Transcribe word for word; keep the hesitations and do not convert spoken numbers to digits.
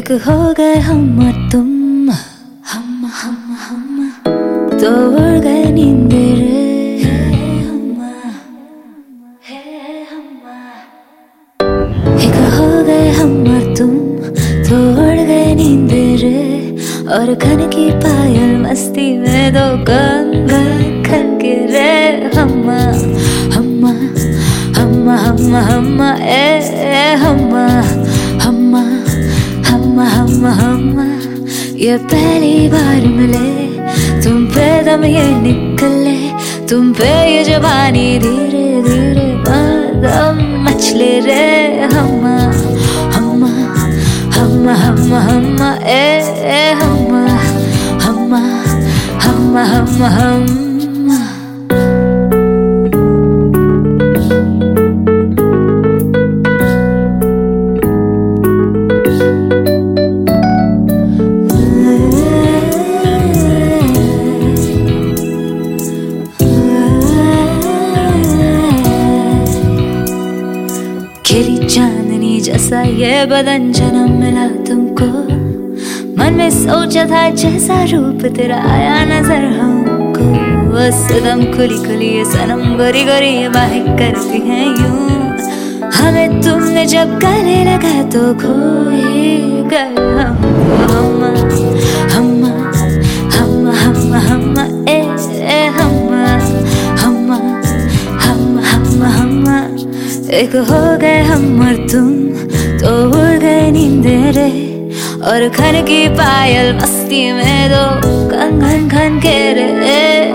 एक हो गए हम और तुम, हम हम हम तो उड़ गए नींद रे हम, एक हो गए हम और तुम तो उड़ गए नींद रे, और खन की पायल मस्ती में दो कंगन खन के रे हम हम हम हम हम ए हम हम हम हम हम ये पहली बार मिले, तुम पे दम ये निकले, तुम पे ये जवानी धीरे धीरे कदम मचले रे हम हम हम हम हम ए हम हम हम हम हम खिली चांदनी जैसा ये बदन जन्म मिला तुमको, मन में सोचा था जैसा रूप तेरा आया नजर हमको, बस दम खुली खुली ये सनम गोरी गोरी ये बाहें करती हैं यूं, हमें तुमने जब गले लगा तो खो ही गए हम हम हम हम हम ए हम हम हम हम हम एक हो गए हम और तुम तो उड़ गए नींद रे, और खन की पायल मस्ती में दो कंगन खन के रे।